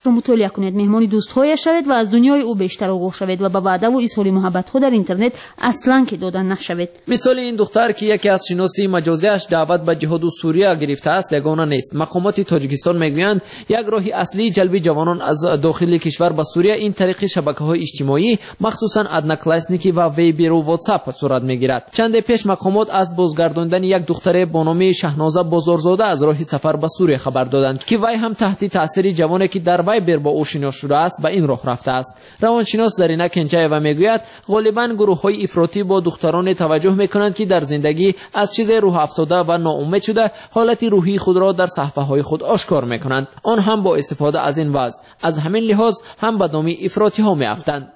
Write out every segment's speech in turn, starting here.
رو مطالعه کنید، مهمان دوست‌هایش شوید و از دنیای او بیشتر آگاه شوید و به وعده و اظهار محبت ها در اینترنت اصلا که دادن نشوید. مثال این دختر که یکی از شناسی مجازیش دعوت به جهاد و سوریه گرفته است یگانه نیست. مقامات تاجیکستان میگویند یک راه اصلی جلب جوانان از داخل کشور به سوریه این طریق شبکه‌های اجتماعی مخصوصا ادناکلاسنیکی و ویبر و واتساپ صورت میگیرد. چند پیش مقامات از بازگرداندن یک دختر با نام شهنازه بازارزاده از راه سفر به سوریه خبر دادند که وی هم تحت تاثیر جوانی که در ویبر با او شناخته شده است به این راه رفته است. روانشناس زرینه کنچایوا میگوید غالبا گروه‌های افراطی با دختران توجه میکنند که در زندگی از چیز روح افتاده و ناامید شده حالت روحی خود را در صفحه‌های خود آشکار میکنند. آن هم با استفاده از این وضع. از همین لحاظ هم به دام افراطی ها میافتند.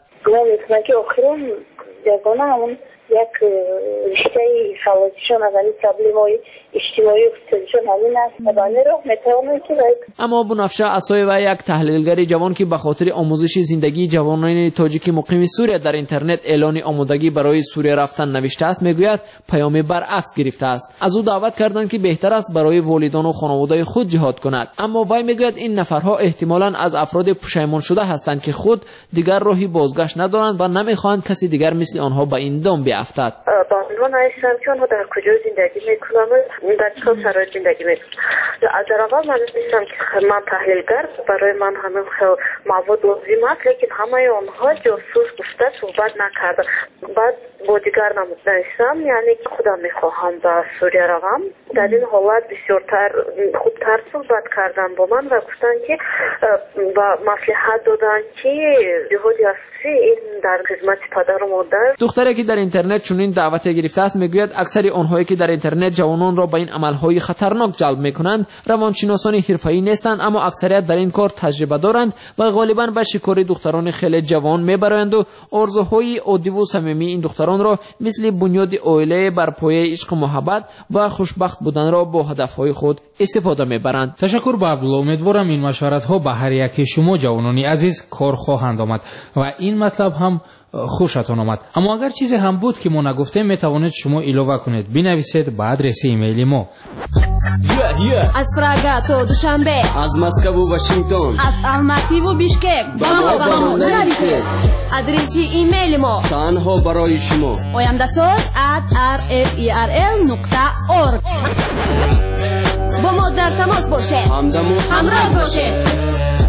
یک رشته خلاصشان از این پرابلم‌های اجتماعی و اقتصادیشان همین است و بنده را میتوانند که اما بنفشه اسای و یک تحلیلگر جوان که به خاطر آموزش زندگی جوانان تاجیک مقیم سوریه در اینترنت اعلان آمادگی برای سوریه رفتن نوشته است میگوید پیام برعکس گرفته است. از او دعوت کردند که بهتر است برای والدان و خانواده خود جهاد کند، اما وی میگوید این نفرها احتمالاً از افراد پشیمان شده هستند که خود دیگر راهی بازگشت ندارند و نمیخواهند کسی دیگر مثل آنها به این دام بیفتد. با عنوان هستم که آنها در کجا زندگی میکنند و در چه شرایط زندگی میکنند. در اول من میگم که من تحلیلگر برای من همین مواد لازم است، لیکن همه آنها جاسوس گفته صحبت نکرده. بعد با دیگر نمودنشم یعنی که خودم میخواهم به سوریه روم. در این حالت بسیارتر خوبتر صحبت کردن با من و گفتن که با مصلحت دادن که جهادی اساسی این در خدمت پدر و مادر. دختری که در اینترنت چنین دعوت گرفته است میگوید اکثر آنهایی که در اینترنت جوانان را به این عملهای خطرناک جلب میکنند روانشناسان حرفه‌ای نیستند، اما اکثریت در این کار تجربه دارند و غالبا به شکار دختران خیلی جوان میبرند و آرزوهای عادی و صمیمی این دختران را مثل بنیاد عائله بر پایه عشق و محبت و خوشبخت بودن را با هدفهای خود استفاده میبرند. تشکر به عبدالله. امیدوارم این مشورت‌ها به هر یک شما جوانان عزیز کار خواهند آمد و این مطلب هم خوشتان آمد. اما اگر چیزی هم بود که ما نگفتیم میتوانید شما علاوه کنید، بنویسید به آدرس ایمیل ما. از پراگ تا دوشنبه، از مسکو و واشنگتن، از الماتی و بیشکک با ما نویسید. آدرس ایمیل ما تنها برای شما oyamdasoz@rferl.org. با ما در تماس باشید، همراه باشید.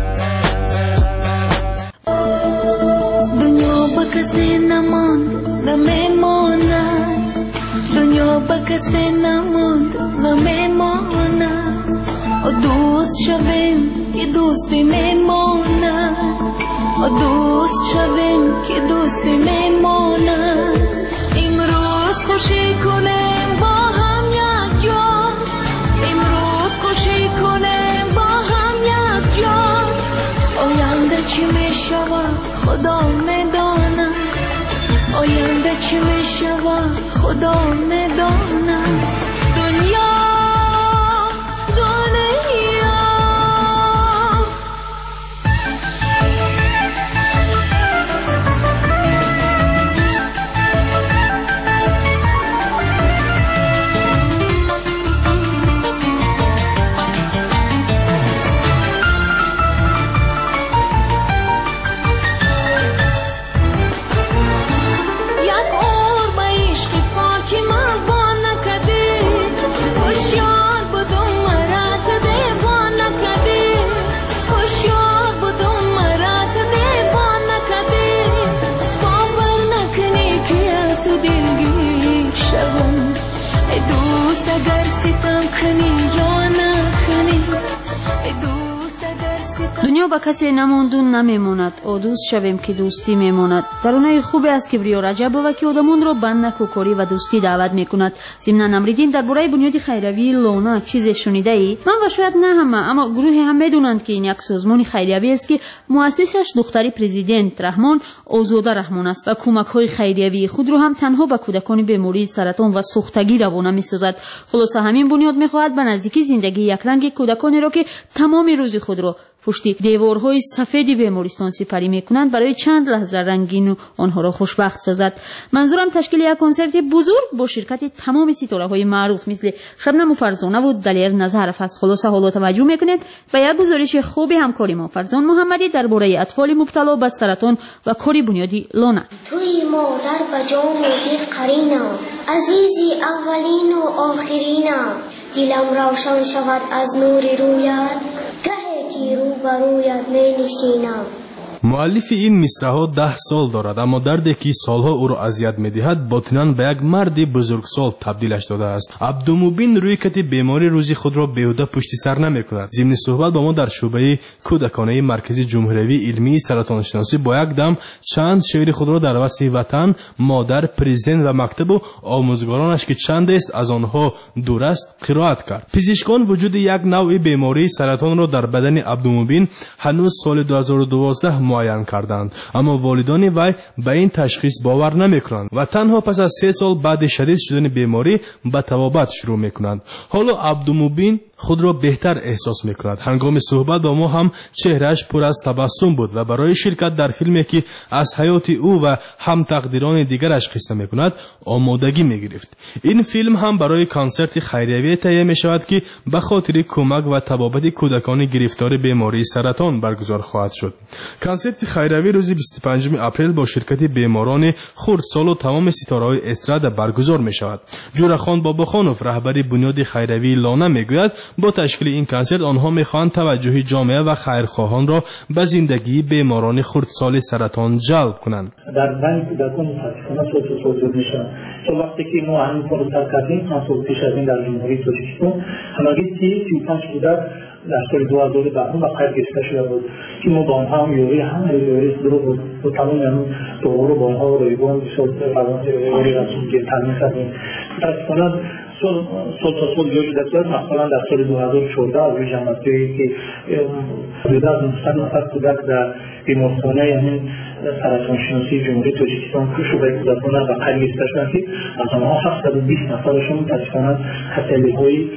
کسی نماند نمیماند، دنیا با کسی نماند نمیماند، و دوست شویم که دوستی میماند، و دوست شویم که دوستی میماند. امروز خوشی کنیم با هم یک جا، امروز خوشی کنیم با هم یک جا. آینده چی میشود خدا میداند، آینده چی میشود خدا میداند. دنیا دنیا با کسی نماند و نمیماند، او دوست شویم که دوستی میماند. درونه خوبی است که کبریا رجب و که آدمون رو به نکوکاری و دوستی دعوت میکند. ضمن نمریدیم درباره بنیاد خیریوی لونا چیزی شنیده ای؟ من و شاید نه همه، اما گروهی هم میدونند که این یک سازمان خیریوی است که مؤسسش دختری پرزیدنت رحمان آزاده رحمان است و کمک های خیریوی خود رو هم تنها به کودکان بیماری سرطان و سوختگی روانه میسازد. خلاصه همین بنیاد میخواهد به نزدیکی زندگی یک رنگ کودکانی را که تمام روز خود را پشت دیوارهای سفید بیمارستان سپری میکنند برای چند لحظه رنگین و آنها را خوشبخت سازد. منظورم تشکیل یک کنسرت بزرگ با شرکت تمام ستاره های معروف مثل شبنم فرزانه و دلیر نظرف است. خلاصه حالا توجه میکنید به یک گزارش خوب همکاری ما فرزان محمدی درباره اطفال مبتلا به سرطان و کاری بنیادی لانا. توی مادر به جان و دل قرینم، عزیزی اولین و آخرینم، دلم روشن شود از نور رویت، گهی که رو برویت می نشینم. مؤلف این مصرع‌ها 10 سال دارد، اما دردی که سالها او را اذیت می‌دهد باطناً به یک مرد بزرگسال تبدیلش داده است. عبدالمبین روی کت بیماری روزی خود را بیهوده پشت سر نمی‌کند. ضمن صحبت با ما در شعبه کودکانه مرکز جمهوری علمی سرطان شناسی با یک دم چند شعر خود را در وصف وطن، مادر، پرزیدنت و مکتب و آموزگارانش که چند است از آنها دور است قرائت کرد. پزشکان وجود یک نوع بیماری سرطان را در بدن عبدالمبین هنوز سال 2012 معین کردند، اما والدان وی به این تشخیص باور نمیکنند و تنها پس از 3 سال بعد شدید شدن بیماری به طبابت شروع میکنند. حالا عبدالمبین خود را بهتر احساس میکند. هنگام صحبت با ما هم چهرهش پر از تبسم بود و برای شرکت در فیلمی که از حیات او و هم تقدیران دیگرش قصه میکند آمادگی میگرفت. این فیلم هم برای کنسرت خیریه تهیه میشود که به خاطر کمک و طبابت کودکان گرفتار بیماری سرطان برگزار خواهد شد. کنسرت خیریه روز 25 اپریل با شرکت بیماران خردسال و تمام ستاره‌های استراد برگزار میشود. جورخان باباخانوف رهبر بنیاد خیریه لانا میگوید با تشکیل این کنسرت آنها میخواهند توجه جامعه و خیرخواهان را به زندگی بیماران خردسال سرطان جلب کنند. در بین کودکان متاسفانه صورت میشن. تو وقتی که ما همین فرصت کردیم کنسرت پیش از این در جمهوری تاجیکستان همگی 35 کودک در سال 2010 به خیر گرفته شده بود که ما با آنها هم یوری درو و تمام همون دوره با آنها رایگان بسیار یوری رسول که تامین کردیم. متاسفانه سال تا سال جوش دستگاه مثلا در سال 2014 از روی جمعیتی که 1900 نفر کودک در بیمارخانه یعنی سرطان شناسی جمهوری تاجیکستان که شعبه کودکان به خیر گرفته شدند که از آنها 720 نفرشون متاسفانه خطرهای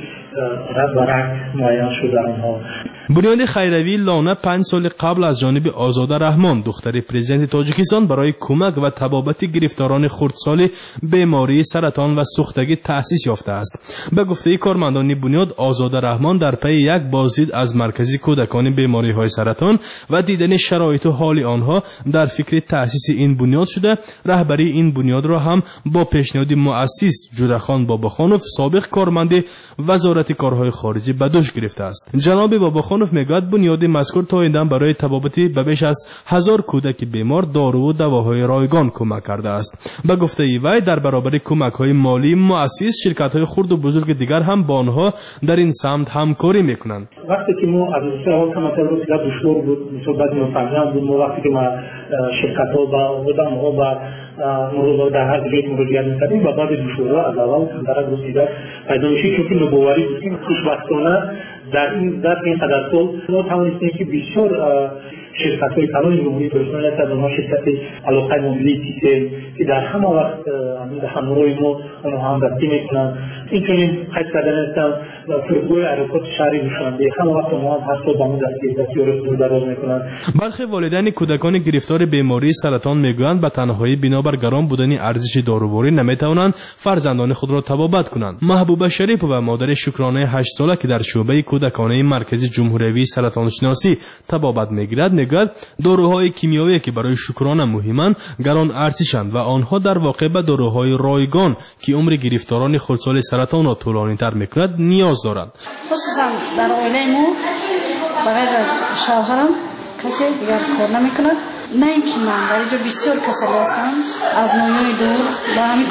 رد و رگ معین شده آنها. بنیاد خیریه لانا 5 سال قبل از جانب آزاده رحمان دختر پرزیدنت تاجیکستان برای کمک و طبابت گرفتاران خردسال بیماری سرطان و سوختگی تأسیس یافته است. به گفته کارمندان بنیاد آزاده رحمان در پی یک بازدید از مرکز کودکان بیماری های سرطان و دیدن شرایط و حال آنها در فکر تأسیس این بنیاد شده. رهبری این بنیاد را هم با پیشنهاد مؤسس جورخان باباخانوف سابق کارمند وزارت کارهای خارجی به دوش گرفته است. جناب باباخانوف میگوید بنیاد مذکور تا این دم برای طبابت به بیش از 1000 کودک بیمار دارو و دواهای رایگان کمک کرده است. به گفته وی در برابر کمک‌های مالی مؤسس شرکت‌های خرد و بزرگ دیگر هم با آنها در این سمت همکاری میکنند. وقتی که ما از اول کمتر رو دشوار بود مثلا مفاهیم بود وقتی که ما شرکت‌ها با آدم‌ها و مروضات در هر جایی مراجعه می‌کردیم و بعد دشوارا از اول در گذشته پیدا میشه که نوآوری بودیم خوشبختانه در این قدر سال ما توانستیم که بسیار شرکت‌های کلان جمهوری تاجیکستان از آنها شرکت علاقه موبیلیتی که در همه وقت همراه ما آنها همدستی میکنند. اینچنین حد کردن هستند فرقوی حرکات شهری نشانده همه وقت ما هم هر سال با ما دستی رو دراز میکنند. برخی والدین کودکان گرفتار بیماری سرطان میگویند به تنهایی بنابر گران بودن ارزش داروواری نمیتوانند فرزندان خود را طبابت کنند. محبوبه شریف و مادر شکرانه 8 ساله که در شعبه کودکانه مرکز جمهوری سرطان شناسی طبابت میگیرد میگوید داروهای کیمیایی که برای شکرانه مهمند گران ارزشند و آنها در واقع به داروهای رایگان که عمر گرفتاران خردسال سرطان را طولانی‌تر میکند نیاز دارند. خصوصا در عائله ما بغیر از شوهرم کسی دیگر کار نمیکند. نه اینکه من در اینجا بسیار کسل هستم از نوعی دور و همین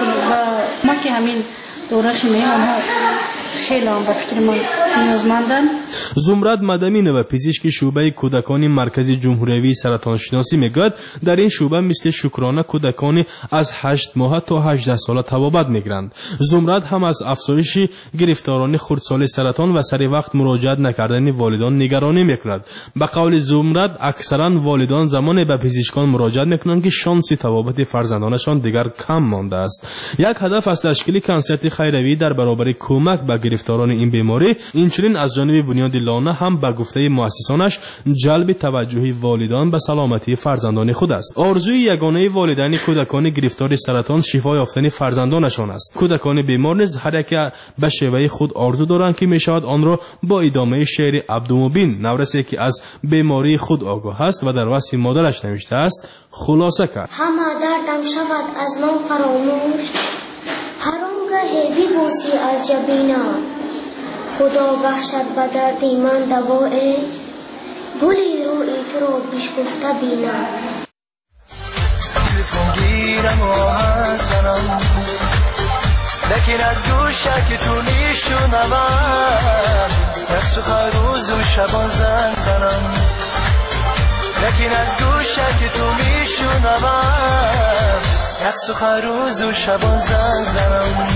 ما که همین دوره خیمی آنها خیلی هم به فکر من نیازمندن. زمرد مدمین و پزشک شعبه کودکان مرکز جمهوری سرطان شناسی میگوید در این شعبه مثل شکرانه کودکان از 8 ماه تا 18 ساله طبابت میگیرند. زمرد هم از افزایش گرفتاران خردسال سرطان و سر وقت مراجعت نکردن والدان نگرانی میکند. به قول زمرد اکثرا والدان زمان به پزشکان مراجعت میکنند که شانس طبابت فرزندانشان دیگر کم مانده است. یک هدف از تشکیل کنسرت خیریه در برابر کمک به گرفتاران این بیماری اینچنین از جانب بنیاد لانه هم به گفته مؤسسانش جلب توجه والدان به سلامتی فرزندان خود است. آرزوی یگانه والدین کودکان گرفتار سرطان شفا یافتن فرزندانشان است. کودکان بیمار نیز هر یک به شیوه خود آرزو دارند که میشود آن را با ادامه شعر عبدالمبین نورسی که از بیماری خود آگاه است و در وصف مادرش نوشته است خلاصه کرد. همه دردم شود از من فراموش، هر آنگه ببوسی از جبینم، خدا بخشد به درد من دوای، گلی روی تو را بشکفته بینم. گیرم و آهن زنم، لکن از گوشه که تو میشونم، یک سخن روز و شبان زن زنم، لکن از گوشه که تو میشونم، یک سخن روز و شبان زن زنم.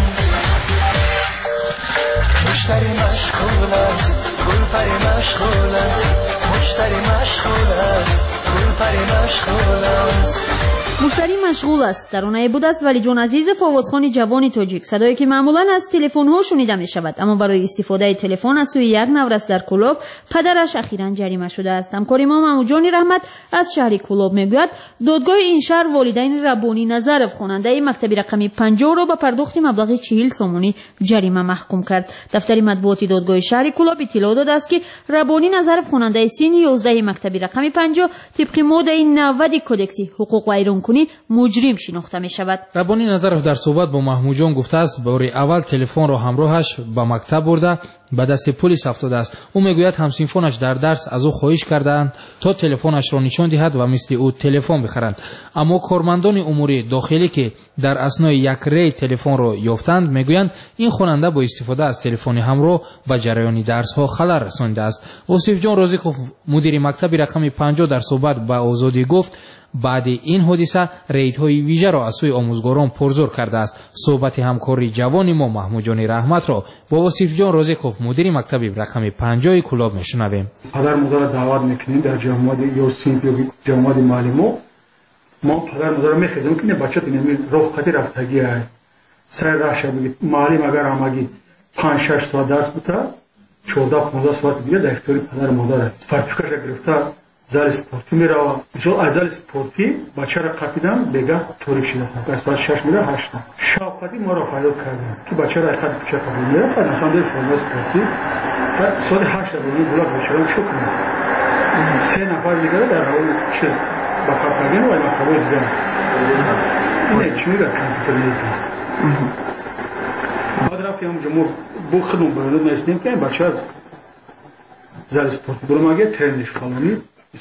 مشتری مشغول است، گل پری مشغول است، مشتری مشغول است، گل پری مشغول است. مشتری مشغول است ترانه بود است ولی جون عزیز فوازخوان جوانی تاجیک، صدایی که معمولا از تلفن ها شنیده می شود، اما برای استفاده تلفن از سوی یک نورس در کلوب پدرش اخیراً جریمه شده است. همکار ما محمود رحمت از شهر کلوب میگوید دادگاه این شهر والدین ربانی نظرف خواننده مکتب رقم 50 را با پرداخت مبلغ 40 سومونی جریمه محکوم کرد. دفتر مطبوعاتی دادگاه شهر کلوب اطلاع داده است که ربانی نظرف خواننده سین 11 مکتب رقم 50 طبق ماده 90 کدکس حقوق و ایرانکنی مجرم شناخته می شود. ربانی نظرف در صحبت با محمود جان گفته است بار اول تلفن را همراهش به مکتب برده به دست پلیس افتاده است. او میگوید همسنفانش در درس از او خواهش کردند تا تلفنش را نشان دهد و مثل او تلفن بخرند، اما کارمندان امور داخلی که در اثنای یک ری تلفن را یافتند میگویند این خواننده با استفاده از تلفن همراه به جریان درس ها خلل رسانیده است. اوصیف جان رازقوف مدیر مکتب رقم 50 در صحبت با آزادی گفت بعد این حادثه ریدهای ویژه را از سوی آموزگاران پرزور کرده است. صحبت همکاری جوان ما محمود جان رحمت را با اوصیف جان رازقوف مدیر مکتب رقم 50 کلاب میشنویم. پدر مادر دعوت میکنیم در جامعه یا سینف یا جامعه معلم ما پدر مادر میخوایم که بچه اینمی روحتی رفتگی است سر راه بگید معلم اگر همگی 5-6 ساعت درس بده 14-15 ساعت دیگه در اختیار پدر مادر است. سرتیفیکت گرفته زال سپورتی میره جو از زال سپورتی بچه را قطیدن بگه طوری شده است ساعت 6 میره 8 شاپتی ما رو حیات کردیم که بچه را خط پیچه قبول میره بعد مثلا در فرمان سپورتی بعد ساعت 8 بودیم بلاد بچه را چوک میره 3 نفر دیگه در حال چیز بخط نگیم و مکتبای دیگه اینه چی میره کامپیوتر میده بعد رفتیم جمهور بو خدمت برنود میستیم که این بچه از زال سپورتی برو مگه ترنش قانونی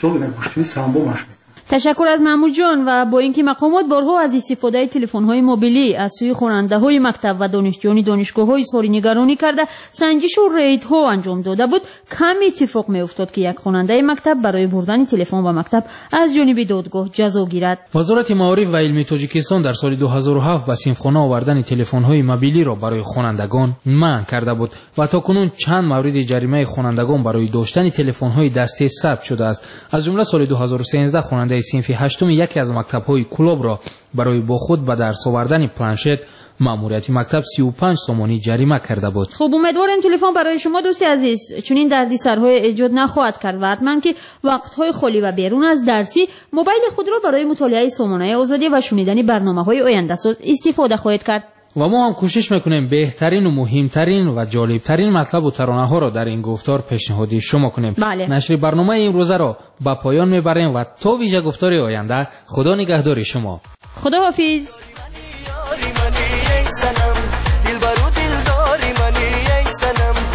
تشکر از محمود جان. و با اینکه مقامات بارها از استفاده تلفن‌های موبیلی از سوی خواننده‌های مکتب و دانشجویان دانشگاه‌های اظهار نگرانی کرده سنجش و ریدها انجام داده بود، کم اتفاق می‌افتاد که یک خواننده مکتب برای بردن تلفن به مکتب از جانب دادگاه جزا گیرد. وزارت معارف و علم تاجیکستان در سال 2007 به صنفخانه آوردن تلفن‌های موبیلی را برای خوانندگان منع کرده بود و تاکنون چند مورد جریمه خوانندگان برای داشتن تلفن‌های دستی ثبت شده است. از جمله سال 2013 خواننده صنف هشتم یکی از مکتب‌های کلوب را برای با خود به درس آوردن پلنشت ماموریت مکتب 35 سومانی جریمه کرده بود. خب امیدوارم تلفن برای شما دوستی عزیز چون این دردسرهای ایجاد نخواهد کرد و حتما که وقت‌های خالی و بیرون از درسی موبایل خود را برای مطالعه سامانه آزادی و شنیدن برنامه‌های آینده‌ساز استفاده خواهید کرد. و ما هم کوشش میکنیم بهترین و مهمترین و جالبترین مطلب و ترانه ها را در این گفتار پیشنهادی شما کنیم. بله. نشر برنامه امروزه را به پایان میبریم و تا ویژه گفتار آینده خدا نگهدار شما. خداحافظ.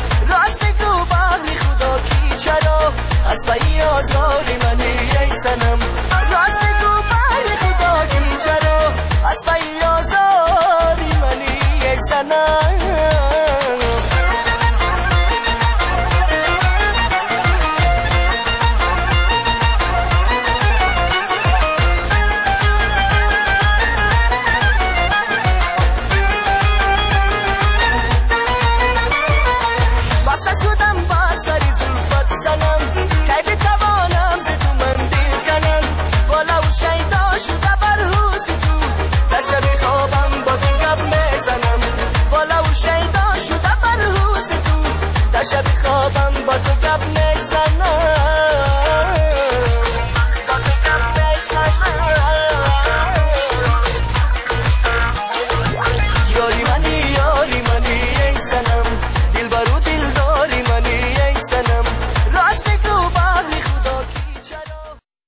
از پایی آزاری منی ای سنم